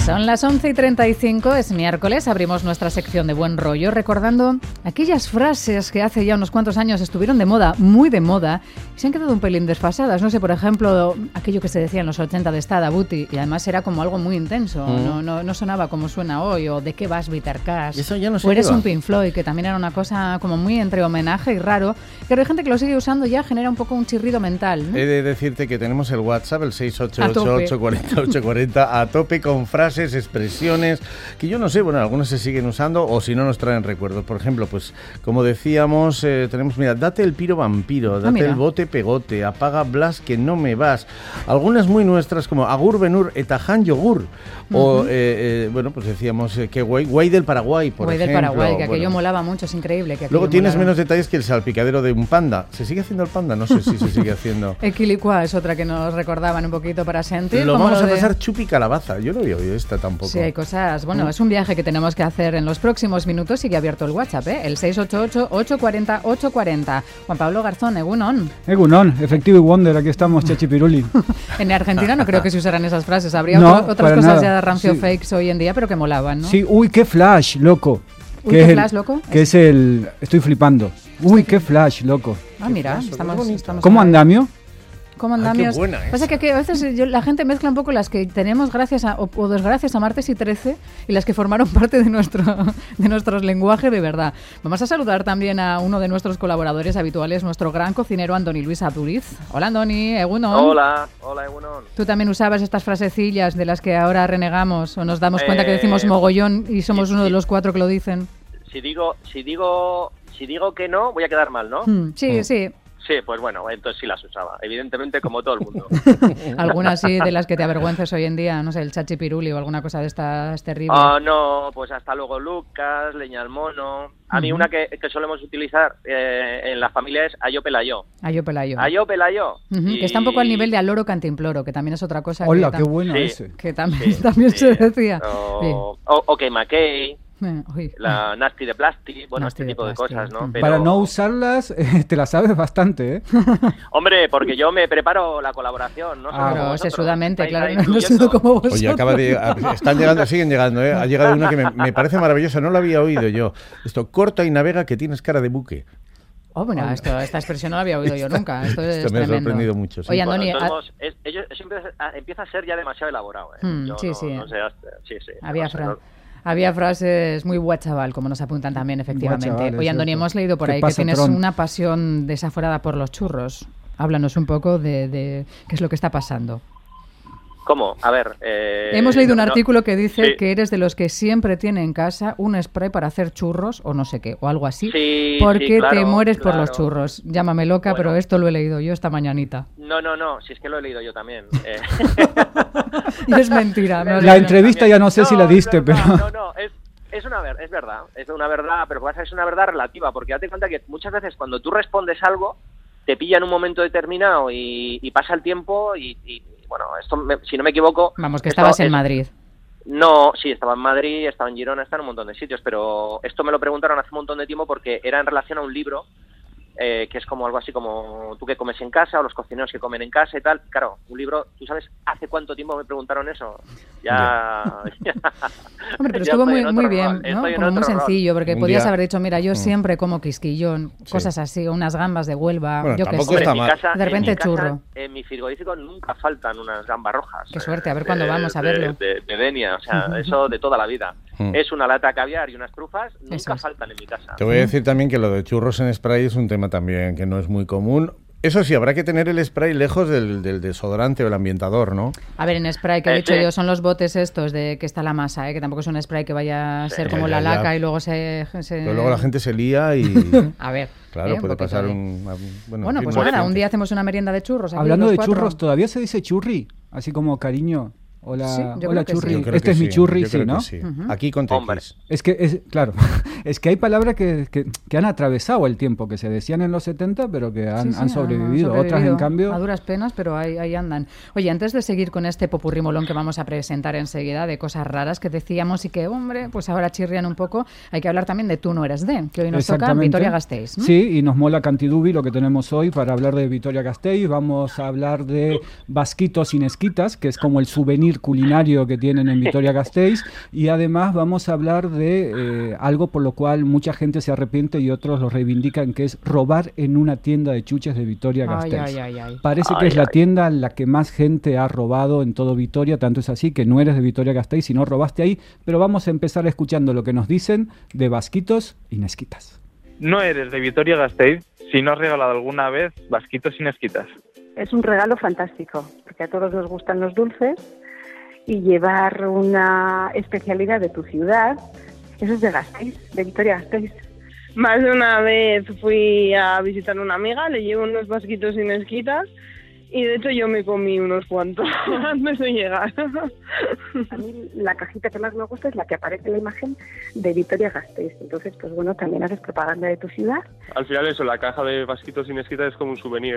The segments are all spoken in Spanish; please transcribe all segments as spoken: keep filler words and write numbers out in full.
Son las once y treinta y cinco, es miércoles, abrimos nuestra sección de buen rollo recordando aquellas frases que hace ya unos cuantos años estuvieron de moda, muy de moda, y se han quedado un pelín desfasadas. No sé, por ejemplo, aquello que se decía en los ochenta de Estada Buti, y además era como algo muy intenso, mm. no, no, no sonaba como suena hoy, o ¿de qué vas, Bitter Cash? Eso ya no se o eres lleva. un Pink Floyd, que también era una cosa como muy entre homenaje y raro, pero hay gente que lo sigue usando, ya genera un poco un chirrido mental, ¿no? He de decirte que tenemos el WhatsApp, el seis ocho ocho, ocho cuatro cero, ocho cuatro cero, a tope con frases, expresiones, que yo no sé, bueno, algunas se siguen usando o si no nos traen recuerdos. Por ejemplo, pues como decíamos, eh, tenemos, mira, date el piro vampiro, date ah, el bote pegote, apaga Blas que no me vas. Algunas muy nuestras como agur benur etajan yogur. Uh-huh. O, eh, eh, bueno, pues decíamos eh, que guay, guay del Paraguay, por guay ejemplo. Guay del Paraguay, que aquello bueno. molaba mucho, es increíble. Que Luego tienes molaba. menos detalles que el salpicadero de un panda. ¿Se sigue haciendo el panda? No sé si se sigue haciendo. Equilicua es otra que nos recordaban un poquito para sentir. Lo vamos lo a de... pasar chupi calabaza. Yo no había oído esta tampoco. Sí, hay cosas. Bueno, ¿Mm? Es un viaje que tenemos que hacer en los próximos minutos. Sigue abierto el WhatsApp, ¿eh? El seis ocho ocho, ocho cuatro cero, ocho cuatro cero. Juan Pablo Garzón, Egunon. Egunon, efectivo y wonder, aquí estamos, Chachipiruli. En Argentina no creo que se usaran esas frases. Habría no, otro, otras cosas nada. ya de rancio sí. fakes hoy en día, pero que molaban, ¿no? Sí, uy, qué flash, loco. Uy, ¿Qué, qué es flash, el, loco? Que es el... Estoy flipando. Uy, qué flash, loco. Ah, mira, flash, estamos, estamos... ¿Cómo andamio? ¿Cómo andamios? Ay, qué buena, ¿eh? Pasa que, que a veces yo, la gente mezcla un poco las que tenemos gracias a, o, o desgracias a Martes y trece y las que formaron parte de nuestro de nuestros lenguaje de verdad. Vamos a saludar también a uno de nuestros colaboradores habituales, nuestro gran cocinero Andoni Luis Aduriz. Hola Andoni, Egunon. Hola, hola Egunon. ¿Tú también usabas estas frasecillas de las que ahora renegamos o nos damos eh, cuenta que decimos mogollón y somos sí, uno sí. de los cuatro que lo dicen? Si digo, si digo, si digo que no, voy a quedar mal, ¿no? Mm, sí, mm. sí. Sí, pues bueno, entonces sí las usaba, evidentemente como todo el mundo. ¿Algunas sí de las que te avergüences hoy en día? No sé, el chachipiruli o alguna cosa de estas terribles. Ah, oh, no, pues hasta luego Lucas, leña al mono. A uh-huh. mí una que, que solemos utilizar eh, en la familia es ayo pelayo. Ayo pelayo. Ayo pelayo. Uh-huh. Y... Que está un poco al nivel de aloro cantimploro, que también es otra cosa. Hola, que qué tam- bueno sí, ese. Que también, sí, también sí. se decía. O, sí. o, o que maquei. Uy. La nasty de plasti, bueno, nasty este tipo de, de cosas, ¿no? Pero... Para no usarlas, eh, te las sabes bastante, ¿eh? Hombre, porque yo me preparo la colaboración, ¿no? Ah, claro, sesudamente, claro, ahí, no sé como vosotros. Oye, acaba de... Están llegando, siguen llegando, ¿eh? Ha llegado una que me, me parece maravillosa, no la había oído yo. Esto, corta y navega que tienes cara de buque. Oh, bueno, esto, esta expresión no la había oído yo nunca. Esto es esto me tremendo. ha sorprendido mucho. Sí. Oye, Andoni, bueno, entonces, a... es, ello, eso empieza, empieza a ser ya demasiado elaborado, ¿eh? Hmm, yo sí, no, sí. No sé, sí, sí. Había no sé, fra- no... Había frases muy guachaval, como nos apuntan también, efectivamente. Guachaval, Oye, Andoni, hemos leído por ahí que tienes Tron? una pasión desaforada por los churros. Háblanos un poco de, de qué es lo que está pasando. ¿Cómo? A ver... Eh, Hemos leído un no, artículo que dice sí. que eres de los que siempre tiene en casa un spray para hacer churros o no sé qué, o algo así, sí, porque sí, claro, te mueres claro. por los churros. Llámame loca, bueno. pero esto lo he leído yo esta mañanita. No, no, no, si es que lo he leído yo también. Eh. Y es mentira. No, la entrevista ya no sé no, si la diste, no, pero... No, no, es... Es una ver, es verdad, es una verdad, pero es una verdad relativa, porque date cuenta que muchas veces cuando tú respondes algo, te pilla en un momento determinado y, y pasa el tiempo y, y bueno, esto me, si no me equivoco... Vamos, que estabas en es, Madrid. No, sí, estaba en Madrid, estaba en Girona, estaba en un montón de sitios, pero esto me lo preguntaron hace un montón de tiempo porque era en relación a un libro eh, que es como algo así como tú que comes en casa o los cocineros que comen en casa y tal. Claro, un libro, ¿tú sabes hace cuánto tiempo me preguntaron eso? Ya... ya Hombre, pero ya estuvo muy, muy rol, bien, ¿no? Como muy sencillo, porque un podías día... haber dicho, mira, yo mm. siempre como quisquillón, sí. cosas así, unas gambas de Huelva, bueno, yo qué sé. está mal. Casa, de repente en mi churro. Casa, en mi frigorífico nunca faltan unas gambas rojas. Qué suerte, a ver cuándo de, vamos a de, verlo. De, de, de Denia, o sea, eso de toda la vida. Mm. Es una lata de caviar y unas trufas, nunca es. faltan en mi casa. Te voy a decir también que lo de churros en spray es un tema también que no es muy común. Eso sí, habrá que tener el spray lejos del, del desodorante o el ambientador, ¿no? A ver, en spray, que he eh, dicho sí. yo, son los botes estos de que está la masa, ¿eh? Que tampoco es un spray que vaya a ser sí, como ya, la ya. laca y luego se, se... Pero luego la gente se lía y... a ver. Claro, ¿eh? puede un pasar de... un... Bueno, bueno en fin, pues no nada, gente. un día hacemos una merienda de churros. Aquí Hablando los de cuatro. churros, ¿todavía se dice churri? Así como cariño. Hola, sí, yo hola creo que churri. sí. Este es sí, mi churri, sí, creo ¿no? que sí. Uh-huh. Aquí con Hombre. T X. Es que, es, claro, es que hay palabras que, que, que han atravesado el tiempo, que se decían en los setenta, pero que han, Sí, sí, han, sobrevivido. han sobrevivido. Otras, en cambio... A duras penas, pero ahí, ahí andan. Oye, antes de seguir con este popurrí molón que vamos a presentar enseguida, de cosas raras que decíamos y que, hombre, pues ahora chirrian un poco, hay que hablar también de Tú no eres de, que hoy nos toca Vitoria Gasteiz, ¿no? Sí, y nos mola Cantidubi lo que tenemos hoy para hablar de Vitoria Gasteiz. Vamos a hablar de vasquitos sin esquitas, que es como el souvenir souvenir culinario que tienen en Vitoria-Gasteiz, y además vamos a hablar de eh, algo por lo cual mucha gente se arrepiente y otros lo reivindican, que es robar en una tienda de chuches de Vitoria-Gasteiz. Ay, ay, ay, ay. Parece Ay, que es la ay. tienda en la que más gente ha robado en todo Vitoria, tanto es así que no eres de Vitoria-Gasteiz si no robaste ahí, pero vamos a empezar escuchando lo que nos dicen de vasquitos y nesquitas. No eres de Vitoria-Gasteiz si no has regalado alguna vez vasquitos y nesquitas. Es un regalo fantástico, porque a todos nos gustan los dulces y llevar una especialidad de tu ciudad, eso es de Gasteiz, de Vitoria-Gasteiz. Más de una vez fui a visitar a una amiga, le llevo unos vasquitos y nesquitas y de hecho yo me comí unos cuantos antes de llegar. A mí la cajita que más me gusta es la que aparece en la imagen de Vitoria-Gasteiz. Entonces, pues bueno, también haces propaganda de tu ciudad. Al final eso, la caja de vasquitos y nesquitas es como un souvenir,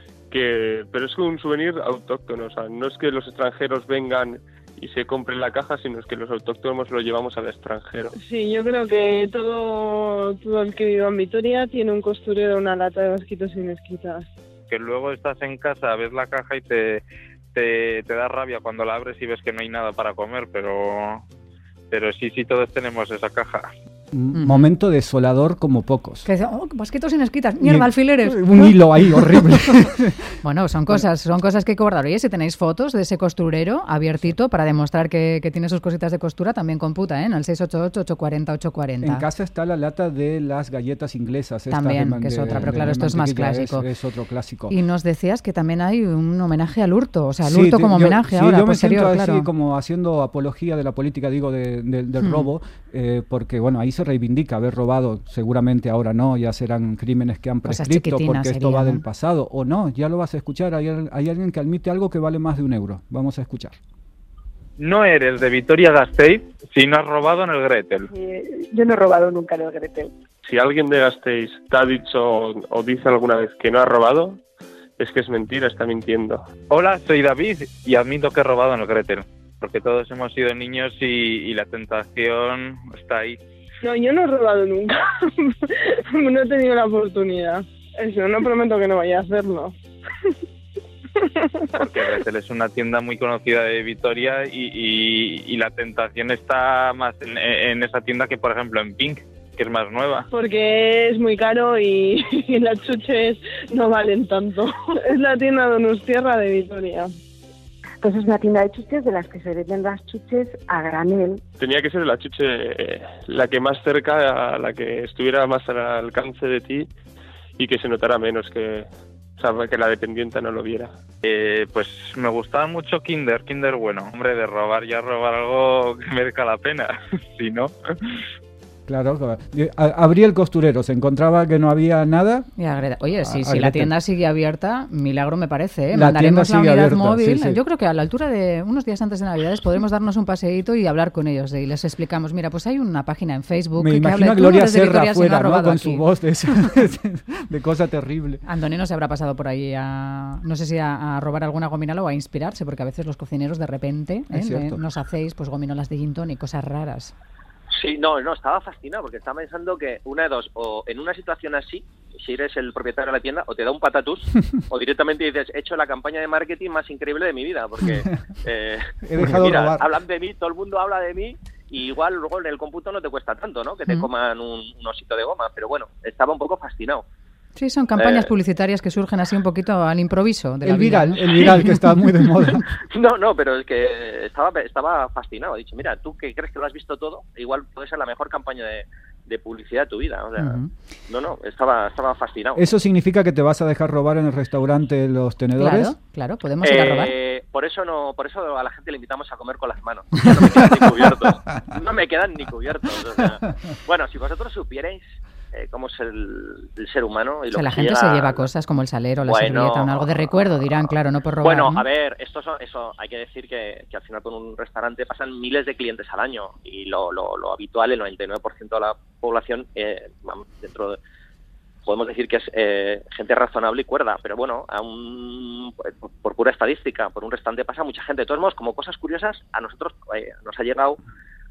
que pero es como un souvenir autóctono, o sea, no es que los extranjeros vengan y se compren la caja, sino es que los autóctonos lo llevamos al extranjero. Sí, yo creo que todo, todo el que viva en Vitoria tiene un costurero, una lata de vasquitos y nesquitas. Que luego estás en casa, ves la caja y te, te, te da rabia cuando la abres y ves que no hay nada para comer, pero, pero sí, sí, todos tenemos esa caja. Un momento desolador como pocos. Que dice, oh, vasquitos y nesquitas, mierda, alfileres. Un hilo ahí horrible. Bueno, son cosas, son cosas que hay que guardar. Oye, si tenéis fotos de ese costurero abiertito para demostrar que, que tiene sus cositas de costura, también computa, ¿eh? En el seis ocho ocho, ocho cuatro cero, ocho cuatro cero. En casa está la lata de las galletas inglesas. estas También, de man- que es de- otra, pero de claro, esto es más mantequilla, clásico. Es, es otro clásico. Y nos decías que también hay un homenaje al hurto, o sea, el Sí, hurto te- como yo- homenaje sí, ahora, yo me posterior, siento así claro. como haciendo apología de la política, digo, de- de- del Hmm. robo, eh, porque bueno, ahí se reivindica haber robado, seguramente ahora no, ya serán crímenes que han Cosas prescripto, chiquitinas porque esto sería, va ¿no? del pasado, o no, ya lo vas a escuchar, hay, al- hay alguien que admite algo que vale más de un euro, vamos a escuchar. No eres de Vitoria-Gasteiz si no has robado en el Gretel. Eh, yo no he robado nunca en el Gretel. Si alguien de Gasteiz te ha dicho o, o dice alguna vez que no ha robado, es que es mentira, está mintiendo. Hola, soy David y admito que he robado en el Gretel, porque todos hemos sido niños y, y la tentación está ahí. No, yo no he robado nunca. No he tenido la oportunidad. Eso, no prometo que no vaya a hacerlo. Porque Gretel es una tienda muy conocida de Vitoria y, y, y la tentación está más en, en esa tienda que, por ejemplo, en Pink, que es más nueva. Porque es muy caro y, y las chuches no valen tanto. Es la tienda Donostierra de Vitoria. Pues es una tienda de chuches de las que se venden las chuches a granel. Tenía que ser la chuche eh, la que más cerca, la que estuviera más al alcance de ti y que se notara menos, que, o sea, que la dependienta no lo viera. Eh, pues me gustaba mucho Kinder, Kinder bueno. Hombre, de robar ya robar algo que merezca la pena, si no... Claro, claro. A- abrí el costurero, se encontraba que no había nada. Y agreda- Oye, sí, A- si la agrede- tienda sigue abierta, milagro me parece, ¿eh? La Mandaremos tienda la sigue unidad abierta, móvil. sí, sí. Yo creo que a la altura de unos días antes de Navidades podremos darnos un paseíto y hablar con ellos. Y les explicamos, mira, pues hay una página en Facebook Me que imagino habla a de tú Gloria eres de Serra Vitoria si no afuera, has ¿no? robado Con aquí. su voz de, esa- de cosa terrible. Antonio no se habrá pasado por ahí a, no sé si a, a robar alguna gominola o a inspirarse, porque a veces los cocineros de repente Es ¿eh? cierto. Eh, nos hacéis pues gominolas de gin tonic, cosas raras. Sí, no, no, estaba fascinado porque estaba pensando que una de dos, o en una situación así, si eres el propietario de la tienda, o te da un patatús, o directamente dices, he hecho la campaña de marketing más increíble de mi vida, porque eh, He dejado mira, robar. hablan de mí, todo el mundo habla de mí, y igual luego en el cómputo no te cuesta tanto, ¿no? Que te Mm. coman un, un osito de goma, pero bueno, estaba un poco fascinado. Sí, son campañas Eh. publicitarias que surgen así un poquito al improviso de la El vida, viral, ¿no? el viral que está muy de moda. No, no, pero es que estaba, estaba fascinado. He dicho, mira, tú que crees que lo has visto todo, igual puede ser la mejor campaña de, de publicidad de tu vida. O sea, Ujú. no, no, estaba, estaba fascinado. ¿Eso significa que te vas a dejar robar en el restaurante los tenedores? Claro, claro, podemos ir a robar. Eh, por eso no, por eso a la gente le invitamos a comer con las manos. Ya no me quedan ni cubiertos. No me quedan ni cubiertos. O sea, bueno, si vosotros supierais eh, cómo es el, el ser humano y O lo sea, que la gente llega- se lleva cosas como el salero, la Bueno, servilleta, un algo de recuerdo, dirán, claro, no por robar. Bueno, ¿no? a ver, esto son, eso hay que decir que, que al final con un restaurante pasan miles de clientes al año y lo, lo, lo habitual, el noventa y nueve por ciento de la población, eh, vamos, dentro de, podemos decir que es eh, gente razonable y cuerda, pero bueno, a un, por, por pura estadística, por un restaurante pasa mucha gente. De todos modos, como cosas curiosas, a nosotros eh, nos ha llegado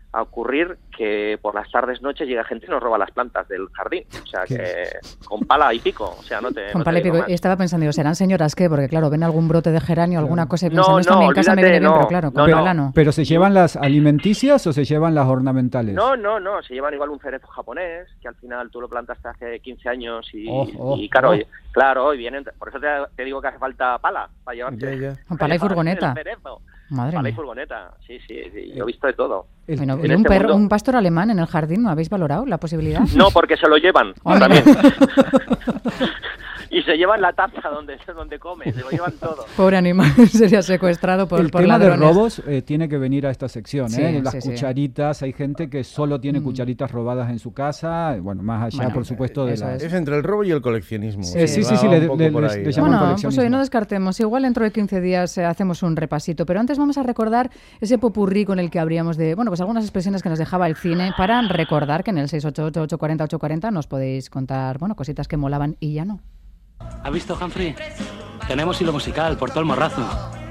a ocurrir que por las tardes, noches llega gente y nos roba las plantas del jardín. O sea, que con pala y pico. O sea, no te Con no pala y te pico. digo Y estaba pensando, digo, ¿serán señoras qué? Porque claro, ven algún brote de geranio, alguna cosa y No, piensan, no, está no, bien, en casa me olvídate, viene bien, no, pero claro, con no, pala no. no. ¿Pero se llevan las alimenticias o se llevan las ornamentales? No, no, no, se llevan igual un cerezo japonés, que al final tú lo plantaste hace quince años y, Oh, oh, y claro, oh. y, claro, y vienen, por eso te, te digo que hace falta pala, para llevarte. Ya, ya. Con pala y para furgoneta. el cerezo. Madre Pala y mía. furgoneta, sí, sí, sí, yo he visto de todo. El- Bueno, en ¿y un, este perro, mundo- un pastor alemán en el jardín? ¿No habéis valorado la posibilidad? No, porque se lo llevan Oh, mira. también. Y se llevan la taza donde, donde come, se lo llevan todo. Pobre animal, sería secuestrado por, el por tema ladrones. de robos eh, tiene que venir a esta sección, Sí, ¿eh? Las sí, sí. cucharitas, hay gente que solo tiene Mm. cucharitas robadas en su casa, bueno, más allá, Bueno, por supuesto, de eso las... Es entre el robo y el coleccionismo. Sí, Eh, sí, sí, va sí, un le- poco le- por les- ahí, les ¿no? llaman Bueno, pues coleccionismo. hoy no descartemos. Igual dentro de quince días eh, hacemos un repasito, pero antes vamos a recordar ese popurrí con el que habríamos de, bueno, pues algunas expresiones que nos dejaba el cine para recordar que en el seis ocho ocho, ocho cuatro cero, ocho cuatro cero nos podéis contar, bueno, cositas que molaban y ya no. ¿Has visto, Humphrey? Tenemos hilo musical por todo el morrazo.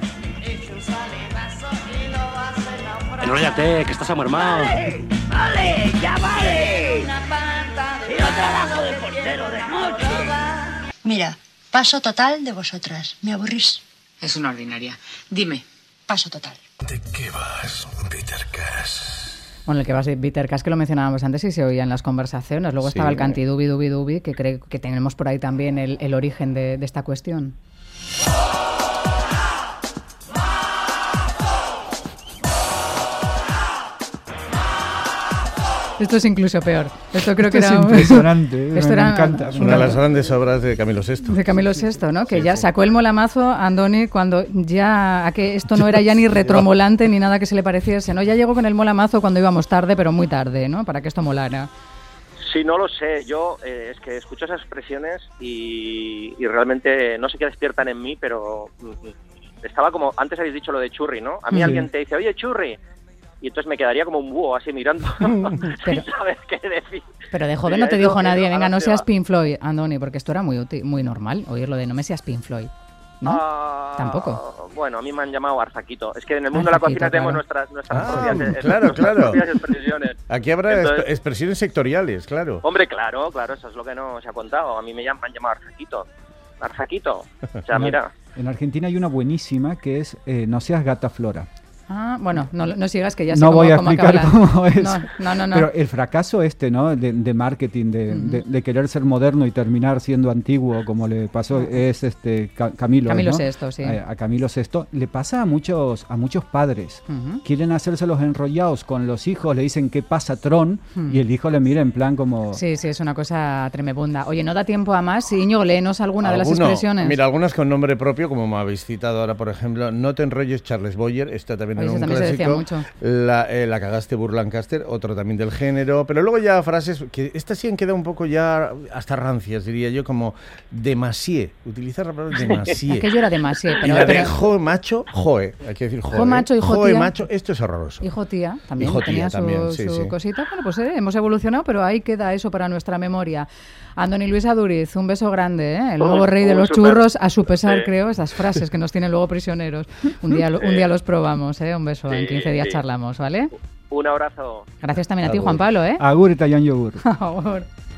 Enróllate, que estás amormado. ¡Vale! ¡Ya vale! ¡Yo trabajo de portero de noche! Mira, paso total de vosotras. Me aburrís. Es una ordinaria. Dime. Paso total. ¿De qué vas, Peter Cass? Bueno, el que va a ser Peter Cass, que lo mencionábamos antes y se oía en las conversaciones. Luego Sí. estaba el cantidubi dubi dubi, que creo que tenemos por ahí también el, el origen de, de esta cuestión. Esto es incluso peor. Esto creo Esto que es era un- impresionante, Esto me era encanta. Una de las grandes obras de Camilo sexto. de Camilo sexto, ¿no? Que Sí, ya sí. sacó el molamazo Andoni cuando ya a que esto no era ya ni retromolante ni nada que se le pareciese, ¿no? Ya llegó con el molamazo cuando íbamos tarde, pero muy tarde, ¿no? Para que esto molara. Sí, no lo sé. Yo eh, es que escucho esas expresiones y, y realmente no sé qué despiertan en mí, pero mm, estaba como, antes habéis dicho lo de churri, ¿no? A mí Sí. alguien te dice, oye, churri, y entonces me quedaría como un búho así mirando Pero- sin saber qué decir. Pero de joven Sí, no te eso- dijo nadie, eso venga, a no la seas ceba. Pink Floyd, Andoni, porque esto era muy útil, muy normal, oírlo de no me seas Pink Floyd, ¿no? Ah, Tampoco. Bueno, a mí me han llamado Arzaquito. Es que en el mundo de la Arzaquito, cocina tenemos claro. nuestras, nuestras, Ah, propias, eh, claro, nuestras claro. propias expresiones. Aquí habrá Entonces- exp- expresiones sectoriales, claro. Hombre, claro, claro, eso es lo que no se ha contado. A mí me, llaman, me han llamado Arzaquito. Arzaquito. O sea, En- mira. En Argentina hay una buenísima que es eh, no seas gata Flora. Ah, bueno, no, no sigas que ya sé No cómo, voy a cómo explicar acaba la- cómo es. No, no, no. no. Pero el fracaso este, ¿no? De, de marketing, de, Ujú. de- de querer ser moderno y terminar siendo antiguo, como le pasó, es este Ca- Camilo. Camilo ¿no? sexto, sí. A, a Camilo sexto. Le pasa a muchos, a muchos padres. Ujú. Quieren hacerse los enrollados con los hijos, le dicen qué pasa Tron, Hmm. y el hijo le mira en plan como... Sí, sí, es una cosa tremebunda. Oye, no da tiempo a más. Iñigo, léenos alguna de las Alguno. expresiones. Mira, algunas con nombre propio, como me habéis citado ahora, por ejemplo, no te enrolles, Charles Boyer, esta también Oye, era eso un también se decía clásico. mucho. La, eh, la cagaste Burlancaster, otro también del género, pero luego ya frases que estas sí han quedado un poco ya hasta rancias, diría yo, como demasié, utilizar la palabra demasié. Aquello era demasiado. Y Pero, la de pero- jo macho, joe, hay que decir joe. Jo macho y jo Joe tía. macho, esto es horroroso. Hijo tía, también Hijo tía tenía su, también, sí, su sí. cosita. Bueno, pues eh, hemos evolucionado, pero ahí queda eso para nuestra memoria. Andoni Luis Aduriz, un beso grande, ¿eh? El Un- nuevo rey de un los super- churros, a su pesar, sí. creo, esas frases que nos tienen luego prisioneros. Un día, lo- un Sí. día los probamos, ¿eh? Un beso, en Sí, quince días sí. charlamos, ¿vale? Un abrazo. Gracias también a ti, Agur. Juan Pablo, ¿eh? Agur Italian Yogur. Por favor.